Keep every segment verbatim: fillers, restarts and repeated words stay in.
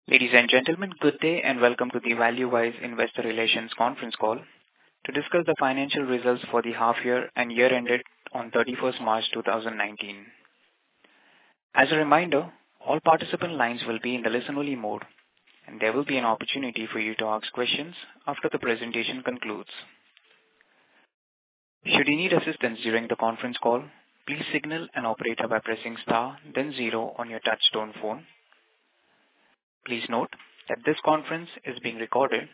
Ladies and gentlemen, good day and welcome to the Valuewise Investor Relations conference call to discuss the financial results for the half year and year ended on thirty-first March two thousand nineteen. As a reminder, all participant lines will be in the listen-only mode, and there will be an opportunity for you to ask questions after the presentation concludes. Should you need assistance during the conference call, please signal an operator by pressing star then zero on your touchtone phone. Please note that this conference is being recorded.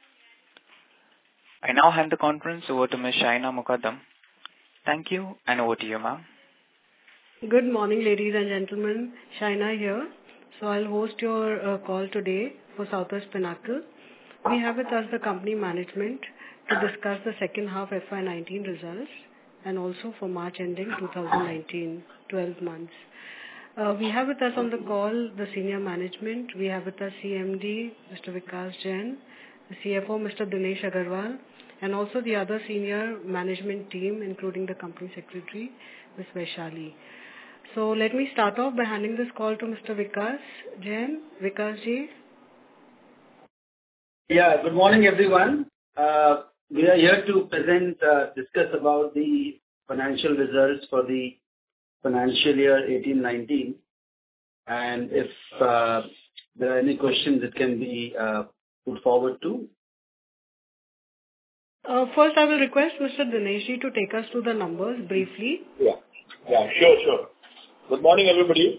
I now hand the conference over to Miz Shaina Muqaddam. Thank you, and over to you, ma'am. Good morning, ladies and gentlemen. Shaina here. So I'll host your uh, call today for Southwest Pinnacle. We have with us the company management to discuss the second half F Y nineteen results and also for March ending two thousand nineteen, twelve months. Uh, we have with us on the call the senior management. We have with us C M D, Mister Vikas Jain, the C F O, Mister Dinesh Agarwal, and also the other senior management team, including the company secretary, Miz Vaishali. So let me start off by handing this call to Mister Vikas Jain. Vikas ji. Yeah, good morning, everyone. Uh, we are here to present, uh, discuss about the financial results for the financial year eighteen nineteen, and if uh, there are any questions, it can be uh, put forward to. Uh, first, I will request Mister Dinesh ji to take us through the numbers briefly. Yeah, yeah, sure, sure. Good morning, everybody.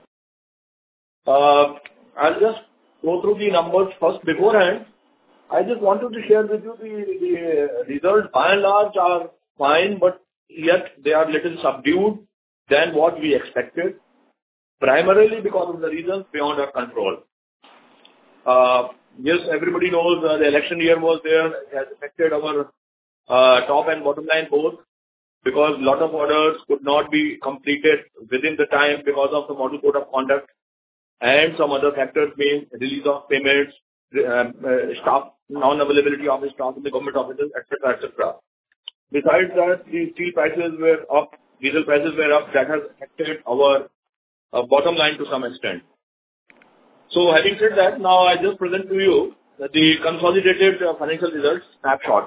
Uh, I'll just go through the numbers first. Beforehand, I just wanted to share with you the, the results by and large are fine, but yet they are little subdued than what we expected, primarily because of the reasons beyond our control. Uh, yes, everybody knows uh, the election year was there. It has affected our uh, top and bottom line both, because a lot of orders could not be completed within the time because of the model code of conduct and some other factors being release of payments, uh, uh, staff, non-availability of the staff in the government offices, et cetera, et cetera. Besides that, the steel prices were up, diesel prices were up. That has affected our uh, bottom line to some extent. So having said that, now I just present to you the consolidated uh, financial results snapshot.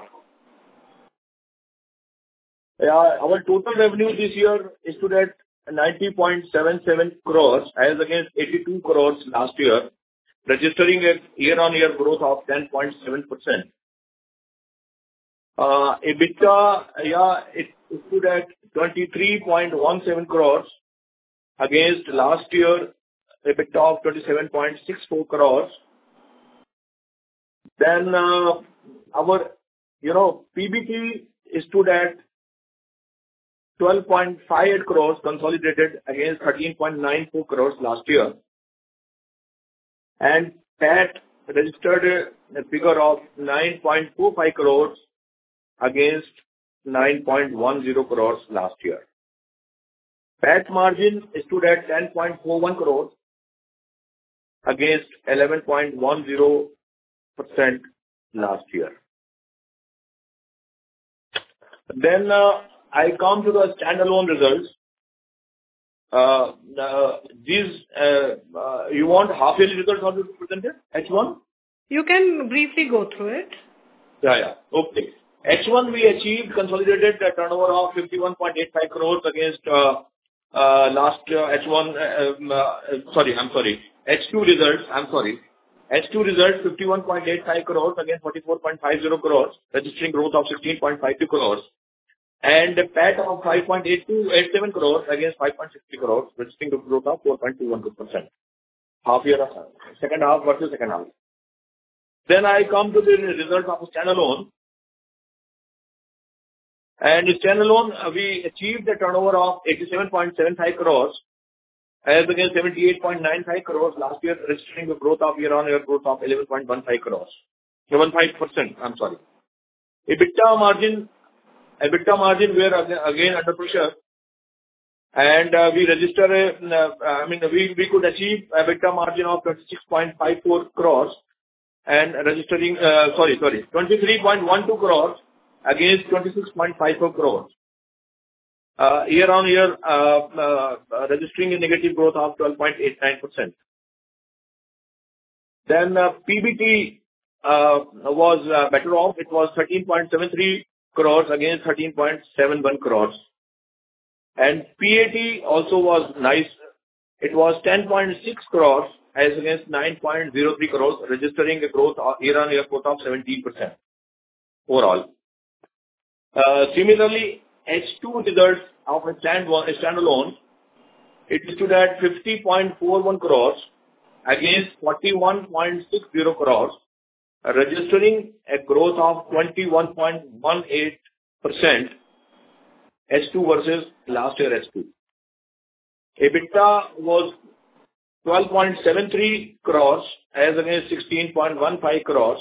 Yeah, our total revenue this year is stood at ninety point seven seven crores as against eighty-two crores last year, registering a year-on-year growth of ten point seven percent. Uh, EBITDA, yeah, it stood at twenty-three point one seven crores against last year EBITDA of twenty-seven point six four crores. Then uh, our, you know, P B T stood at twelve point five eight crores consolidated against thirteen point nine four crores last year. And P A T registered a figure of nine point four five crores against nine point one zero crores last year. P A T margin stood at ten point four one crores against eleven point one zero percent last year. Then uh, I come to the standalone results. Uh, uh, these, uh, uh, you want half-yearly results how to be presented? H one? You can briefly go through it. Yeah, yeah. Okay. H one we achieved consolidated a turnover of fifty-one point eight five crores against uh, uh, last uh, H one, uh, um, uh, sorry, I'm sorry, H two results, I'm sorry. H two results fifty-one point eight five crores against forty-four point five zero crores, registering growth of sixteen point five two crores. And a P A T of five point eight two eight seven crores against five point six three crores, registering growth of four point two one two percent. Half year, of, second half versus second half. Then I come to the result of standalone. And standalone, uh, we achieved a turnover of eighty-seven point seven five crores as against seventy-eight point nine five crores last year, registering a growth of year-on-year growth of eleven point one five crores. seven point five percent, I'm sorry. EBITDA margin, EBITDA margin were again under pressure, and uh, we register a, uh, I mean, we, we could achieve EBITDA margin of twenty-six point five four crores and registering, uh, sorry, sorry, twenty-three point one two crores against twenty-six point five four crores. Uh, year-on-year, uh, uh, registering a negative growth of twelve point eight nine percent. Then uh, P B T uh, was uh, better off. It was thirteen point seven three crores against thirteen point seven one crores. And P A T also was nice. It was ten point six crores as against nine point zero three crores, registering a growth of year-on-year growth of seventeen percent overall. Uh, Similarly, H two results of a stand- a standalone, it stood at fifty point four one crores against forty-one point six zero crores, registering a growth of twenty-one point one eight percent H two versus last year H two. EBITDA was twelve point seven three crores as against sixteen point one five crores.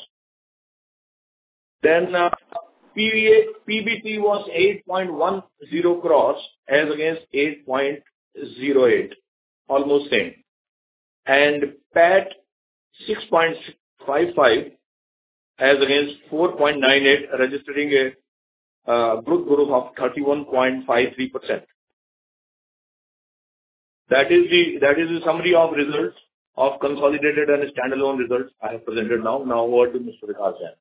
Then uh, P V A, P B T was eight point one zero crores as against eight point zero eight, almost same. And P A T six point five five as against four point nine eight, registering a uh, good growth of thirty-one point five three percent. That is the that is the summary of results of consolidated and standalone results I have presented now. Now over to Mister Vikas Jain.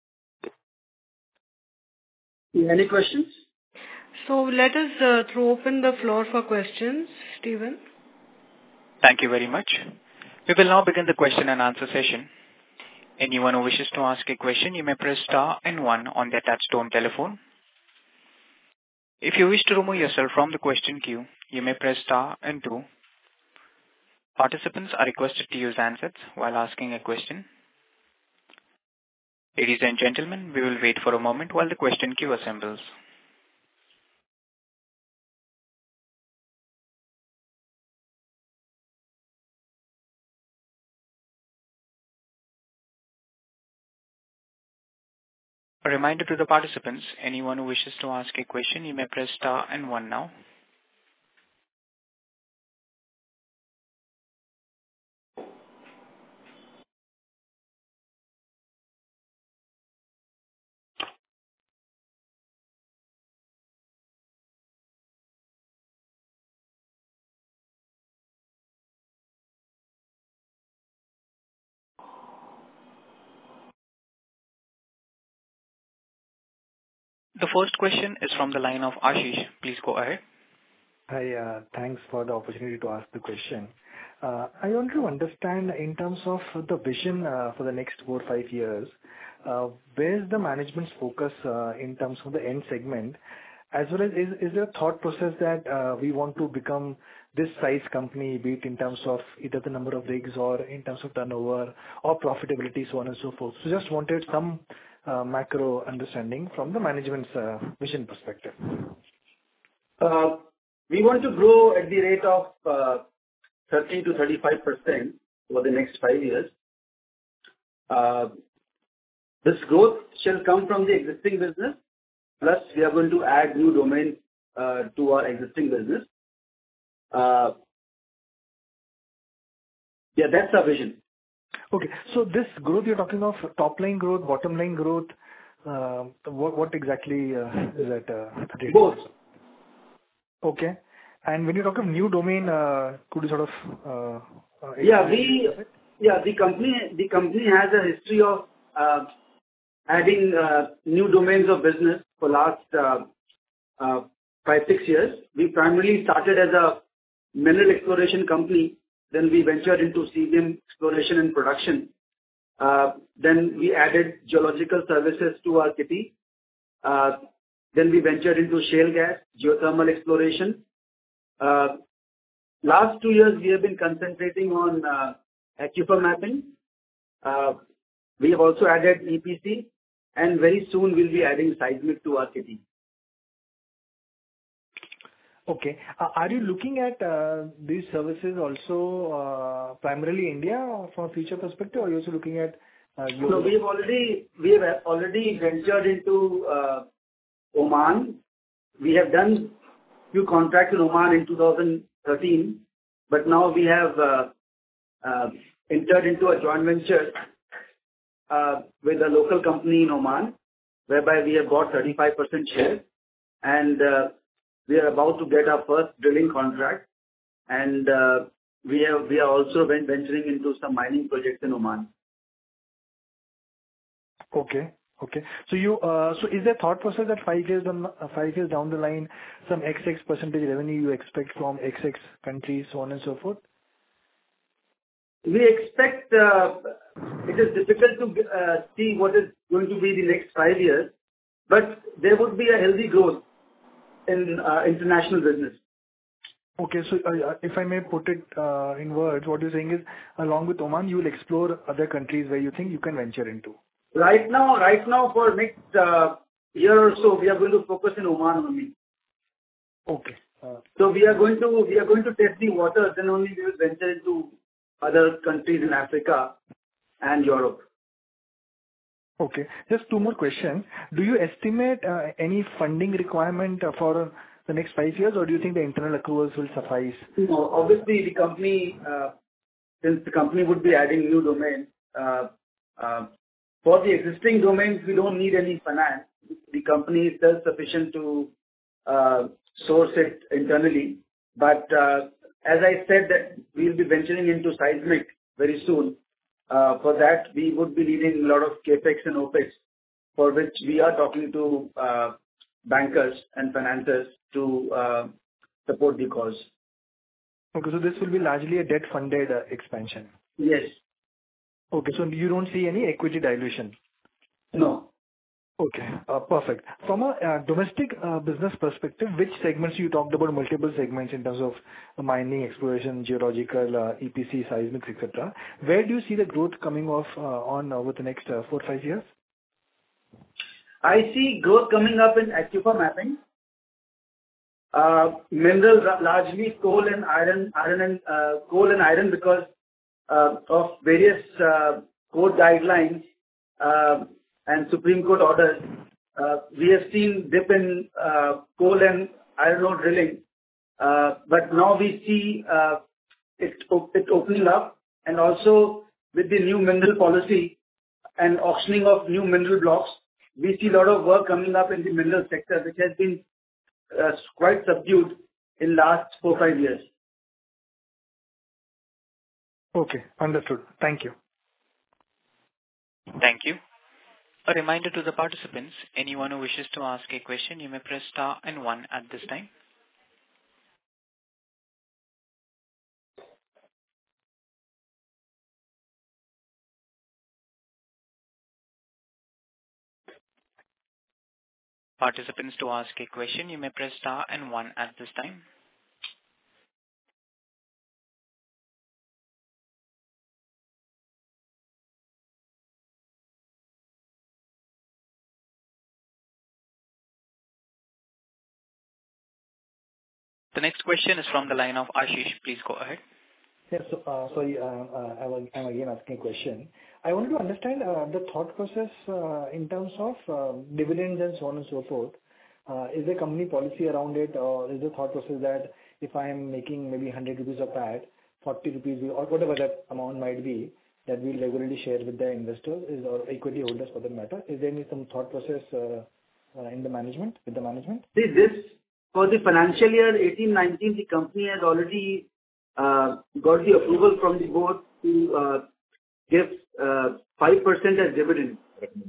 Any questions? So let us uh, throw open the floor for questions. Stephen? Thank you very much. We will now begin the question and answer session. Anyone who wishes to ask a question, you may press star and one on their touchtone telephone. If you wish to remove yourself from the question queue, you may press star and two. Participants are requested to use handsets while asking a question. Ladies and gentlemen, we will wait for a moment while the question queue assembles. A reminder to the participants, anyone who wishes to ask a question, you may press star and one now. The first question is from the line of Ashish. Please go ahead. Hi, uh, thanks for the opportunity to ask the question. Uh, I want to understand in terms of the vision uh, for the next four or five years, uh, where's the management's focus uh, in terms of the end segment, as well as is, is there a thought process that uh, we want to become this size company, be it in terms of either the number of rigs or in terms of turnover or profitability, so on and so forth. So just wanted some uh, macro understanding from the management's uh, vision perspective. Uh, we want to grow at the rate of uh, thirty to thirty-five percent over the next five years. Uh, this growth shall come from the existing business, plus we are going to add new domains uh, to our existing business. Uh, yeah, that's our vision. Okay. So this growth you're talking of, top line growth, bottom line growth, uh, what, what exactly uh, is that? Uh, Both. Okay. And when you talk of new domain, uh, could you sort of? Uh, uh, yeah, we. Yeah, the company. The company has a history of uh, adding uh, new domains of business for last uh, uh, five six years. We primarily started as a mineral exploration company. Then we ventured into C B M exploration and production. Uh, then we added geological services to our kitty. Uh, then we ventured into shale gas, geothermal exploration. Uh, last two years, we have been concentrating on uh, aquifer mapping. Uh, we have also added E P C, and very soon we'll be adding seismic to our kitty. Okay. Uh, are you looking at uh, these services also uh, primarily India from a future perspective, or are you also looking at? Uh, no, we have already we have already ventured into uh, Oman. We have done few contracts in Oman in two thousand thirteen, but now we have uh, uh, entered into a joint venture uh, with a local company in Oman, whereby we have got thirty-five percent share, and uh, we are about to get our first drilling contract, and uh, we have we are also ven- venturing into some mining projects in Oman. Okay. Okay. So you, uh, so is there thought process that five years down, uh, five years down the line, some X X percentage revenue you expect from X X countries, so on and so forth? We expect, uh, it is difficult to uh, see what is going to be the next five years, but there would be a healthy growth in uh, international business. Okay. So, uh, if I may put it uh, in words, what you're saying is, along with Oman, you will explore other countries where you think you can venture into. Right now, right now, for next uh, year or so, we are going to focus in Oman only. Okay. Uh, So we are going to we are going to test the waters, then only we will venture into other countries in Africa and Europe. Okay. Just two more questions. Do you estimate uh, any funding requirement uh, for the next five years, or do you think the internal accruals will suffice? No, obviously, the company, uh, since the company would be adding new domains, uh, uh, for the existing domains, we don't need any finance. The company is self-sufficient to uh, source it internally. But uh, as I said, that we'll be venturing into seismic very soon. Uh, For that, we would be needing a lot of CapEx and OpEx, for which we are talking to uh, bankers and financiers to uh, support the cause. Okay, so this will be largely a debt-funded uh, expansion. Yes. Okay, so you don't see any equity dilution? No. Okay, uh, perfect. From a uh, domestic uh, business perspective, which segments you talked about, multiple segments in terms of mining, exploration, geological, uh, E P C, seismic, et cetera. Where do you see the growth coming off uh, on over the next uh, four, five years? I see growth coming up in Acufa mapping. Uh, Minerals are largely coal and iron, iron and uh, coal and iron because uh, of various uh, code guidelines uh, and Supreme Court orders. Uh, We have seen dip in uh, coal and iron ore drilling, uh, but now we see uh, it op- it opening up, and also with the new mineral policy and auctioning of new mineral blocks, we see a lot of work coming up in the mineral sector, which has been uh, quite subdued in last four, five years. Okay, understood. Thank you. Thank you. A reminder to the participants, anyone who wishes to ask a question, you may press star and one at this time. Participants, to ask a question, you may press star and one at this time. The next question is from the line of Ashish. Please go ahead. Yes, so, uh, sorry, uh, uh, I was, I'm again asking a question. I wanted to understand uh, the thought process uh, in terms of uh, dividends and so on and so forth. Uh, Is there company policy around it, or is the thought process that if I am making maybe one hundred rupees of P A T, forty rupees will- or whatever that amount might be, that we'll regularly share with the investors is or equity holders for that matter? Is there any some thought process uh, uh, in the management, with the management? See, this, for the financial year eighteen nineteen, the company has already uh, got the approval from the board to uh, give uh, five percent as dividend.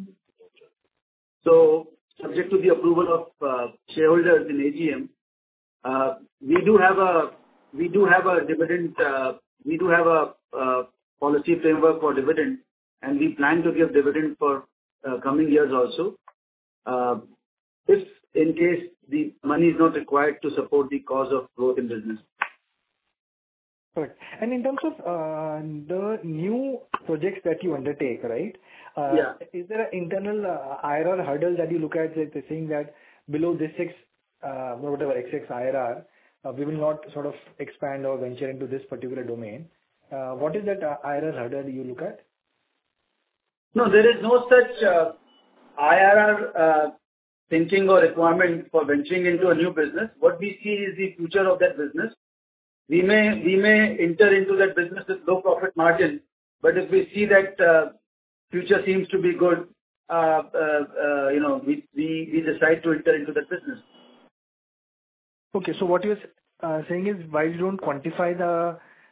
So subject to the approval of uh, shareholders in A G M, uh, we do have a we do have a dividend, uh, we do have a uh, policy framework for dividend, and we plan to give dividend for uh, coming years also. Uh, If in case the money is not required to support the cause of growth in business. Correct. And in terms of uh, the new projects that you undertake, right? uh, Yeah. Is there an internal uh, I R R hurdle that you look at, that they're saying that below this X, uh, whatever X X I R R, uh, we will not sort of expand or venture into this particular domain? Uh, What is that uh, I R R hurdle you look at? No, there is no such uh, I R R uh, thinking or requirement for venturing into a new business. What we see is the future of that business. We may we may enter into that business with low profit margin, but if we see that uh, future seems to be good, uh, uh, uh, you know, we we we decide to enter into that business. Okay, so what you're uh, saying is, while you don't quantify the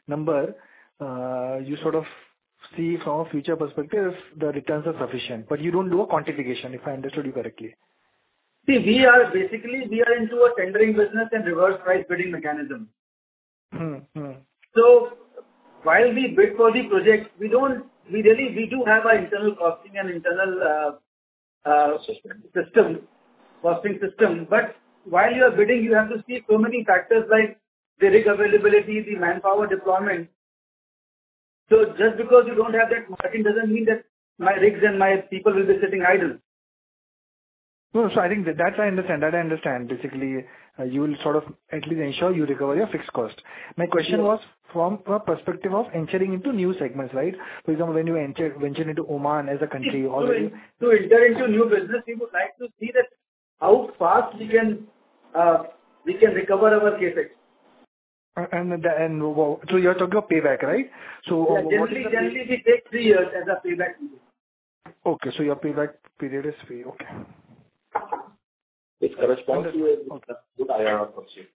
number, uh, you sort of see from a future perspective if the returns are sufficient, but you don't do a quantification, if I understood you correctly. See, we are basically, we are into a tendering business and reverse price bidding mechanism. Hmm. Hmm. So while we bid for the project, we don't, we really, we do have our internal costing and internal uh, uh, system, costing system. But while you are bidding, you have to see so many factors like the rig availability, the manpower deployment. So just because you don't have that margin doesn't mean that my rigs and my people will be sitting idle. No, so I think that, that I understand. That I understand. Basically, uh, you will sort of at least ensure you recover your fixed cost. My question Yes. was from a perspective of entering into new segments, right? For example, when you enter venture into Oman as a country, To, or when in, you, to enter into new business, we would like to see that how fast we can uh, we can recover our capex. uh, and the, and wo- so you're talking about payback, right? So Yeah, uh, what generally, is the generally we take three years as a payback period. okay? So your payback period is three. Okay. It corresponds to a Okay. good I R R per se.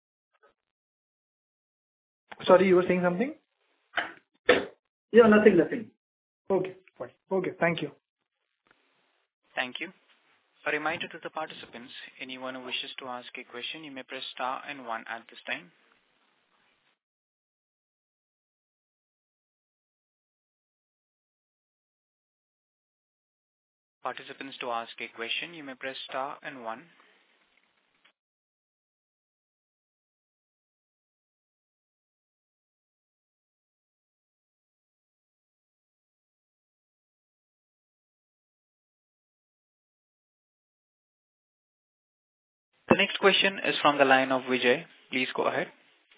Sorry, you were saying something? Yeah, nothing, nothing. Okay, fine. Okay, thank you. Thank you. A reminder to the participants, anyone who wishes to ask a question, you may press star and one at this time. Participants, to ask a question, you may press star and one. The next question is from the line of Vijay. Please go ahead.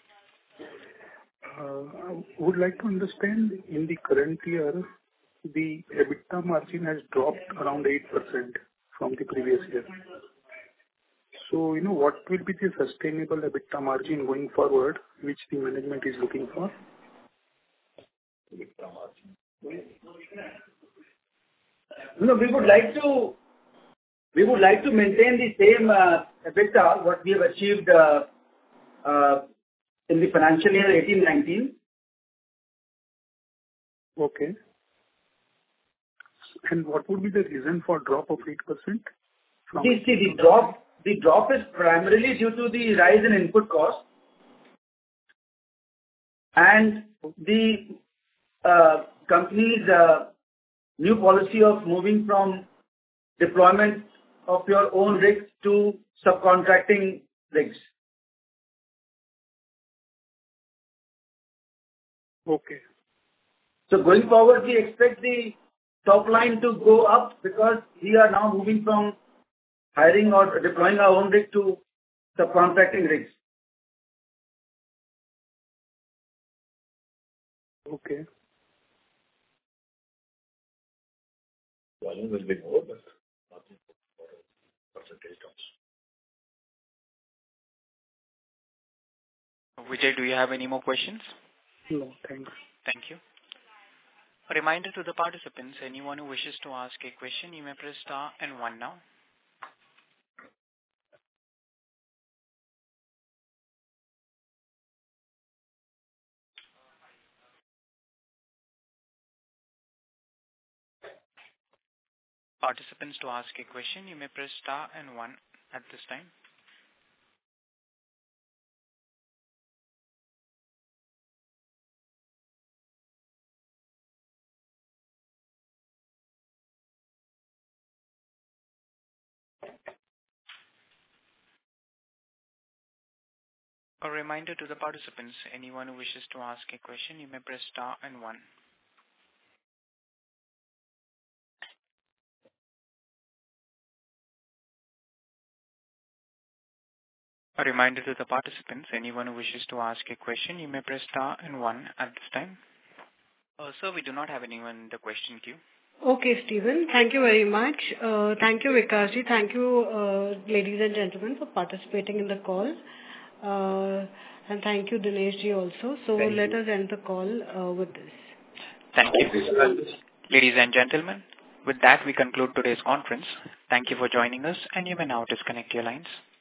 Uh, I would like to understand, in the current year, the EBITDA margin has dropped around eight percent from the previous year. So, you know, what will be the sustainable EBITDA margin going forward, which the management is looking for? No, we would like to we would like to maintain the same uh, EBITDA what we have achieved uh, uh, in the financial year eighteen nineteen. Okay. And what would be the reason for drop of eight percent? From See, see, the drop the drop is primarily due to the rise in input cost and the uh, company's uh, new policy of moving from deployment of your own rigs to subcontracting rigs. Okay. So going forward, we expect the top line to go up because we are now moving from hiring or deploying our own rig to subcontracting rigs. Okay. Volume will be more, but not in percentage terms. Vijay, do you have any more questions? No, thanks. Thank you. A reminder to the participants, anyone who wishes to ask a question, you may press star and one now. Participants, to ask a question, you may press star and one at this time. A reminder to the participants, anyone who wishes to ask a question, you may press star and one. A reminder to the participants, anyone who wishes to ask a question, you may press star and one at this time. Uh, sir, we do not have anyone in the question queue. Okay, Stephen. Thank you very much. Uh, thank you, Vikasji. Thank you, uh, ladies and gentlemen, for participating in the call. Uh, and thank you, Dineshji, also. So Thank let you. us end the call uh, with this. Thank you. Ladies and gentlemen, with that we conclude today's conference. Thank you for joining us, and you may now disconnect your lines.